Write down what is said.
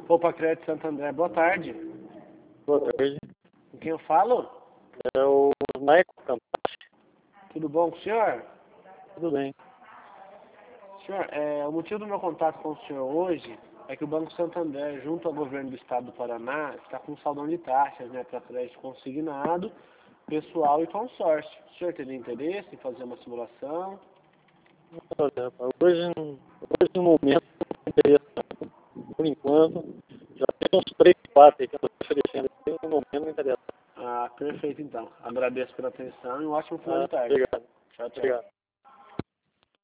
Opa, Crédito Santo André, boa tarde. Boa tarde. Com quem eu falo? É o Maico Campacho. Tudo bom com o senhor? Tudo bem. Senhor, o motivo do meu contato com o senhor hoje é que o Banco Santander, junto ao governo do estado do Paraná, está com um saldão de taxas, né, para crédito consignado, pessoal e consórcio. O senhor teria interesse em fazer uma simulação? Olha, rapaz, hoje no momento, não interessa. Por enquanto, já tem uns 3, 4 aí que eu estou oferecendo. No momento não interessa. Ah, perfeito então. Agradeço pela atenção e um ótimo final de tarde. Obrigado. Tchau, tchau. Obrigado.